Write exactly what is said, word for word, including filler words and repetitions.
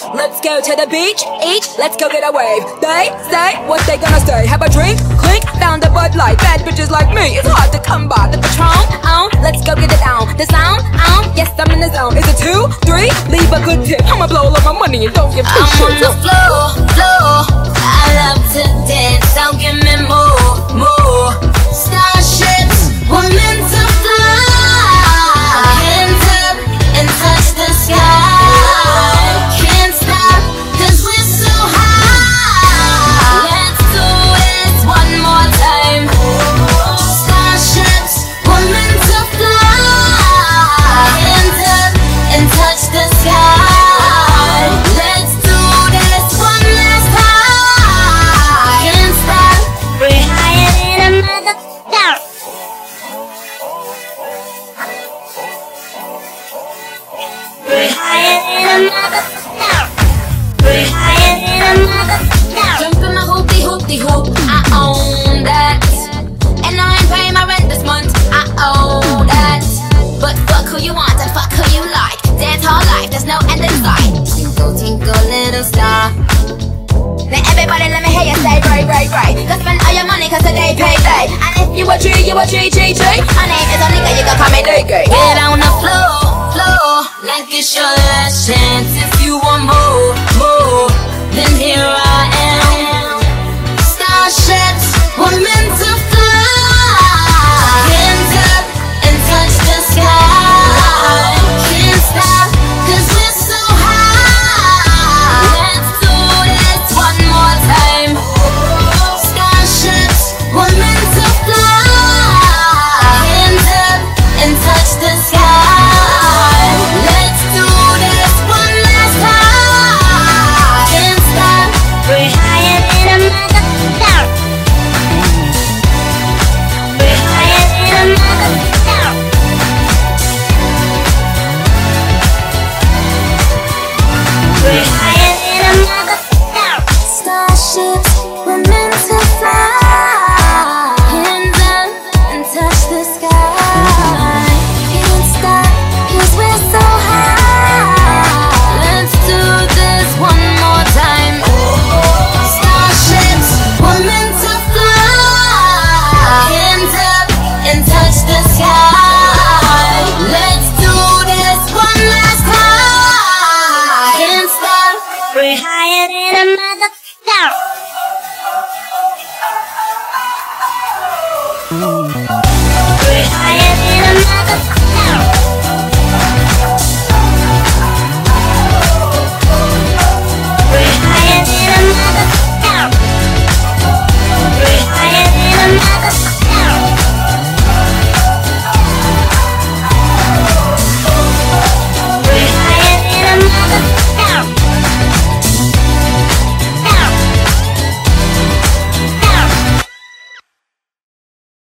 Let's go to the beach, each, let's go get a wave. They say what they gonna say. Have a drink, clink, found a Bud Light. Bad bitches like me, it's hard to come by. The Patron, on, let's go get it down. The sound, on, yes I'm in the zone. Is it two, three? Leave a good tip. I'ma blow all of my money and don't give two shits. I'm on the floor, floor. I love to dance, so give me more, more. Starships, we're meant to fly. Hands up and touch the sky. Can't stop, cause we're so high. Let's do this one more time. Starships, we're meant to fly. Hands up and touch the sky. Let's do this one last time. Can't stop, we're higher than a mother. We're higher than a mother. We're higher than a mother. Jump in my hoopty hoopty hoop, I own that. And I ain't paying my rent this month, I own that. But fuck who you want and fuck who you like. Dance all life, there's no end in sight. Tinkle, tinkle, little star. Now everybody let me hear you say right, right, right. Go spend all your money cause today payday. And if you a G, you a G, G, G. My name is a nigga, you can call me D K. Get on the floor, floor, like it's your last chance. If you want more, more, then here I am. Starships, we're meant to fly. Hands up and touch the sky. Can't stop, cause we're so high. Let's do this one more time. Starships, we're meant to fly. Hands up and touch the sky. Let's do this one last time. Can't stop, we're higher than a mother. We're higher than a mother. We're higher than a mother. Starships, we're meant to fly. Hands up and touch the sky. Can't stop, cause we're so high. Let's do this one more time. Starships, we're meant to fly. Hands up and touch the sky. Let's do this one last time. Can't stop, we're higher than a mother. We're higher